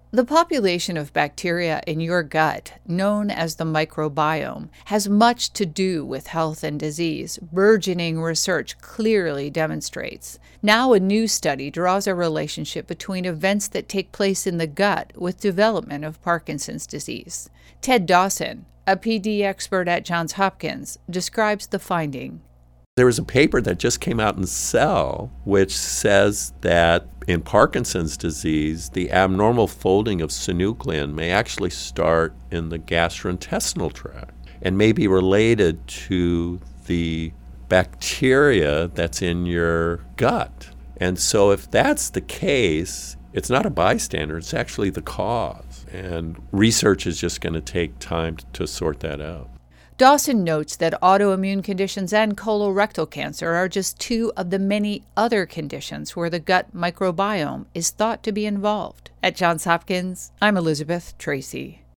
The population of bacteria in your gut, known as the microbiome, has much to do with health and disease, burgeoning research clearly demonstrates. Now, a new study draws a relationship between events that take place in the gut with development of Parkinson's disease. Ted Dawson, a PD expert at Johns Hopkins, describes the finding. There was a paper that just came out in Cell which says that in Parkinson's disease, the abnormal folding of synuclein may actually start in the gastrointestinal tract and may be related to the bacteria that's in your gut. And so if that's the case, it's not a bystander, it's actually the cause. And research is just going to take time to sort that out. Dawson notes that autoimmune conditions and colorectal cancer are just two of the many other conditions where the gut microbiome is thought to be involved. At Johns Hopkins, I'm Elizabeth Tracy.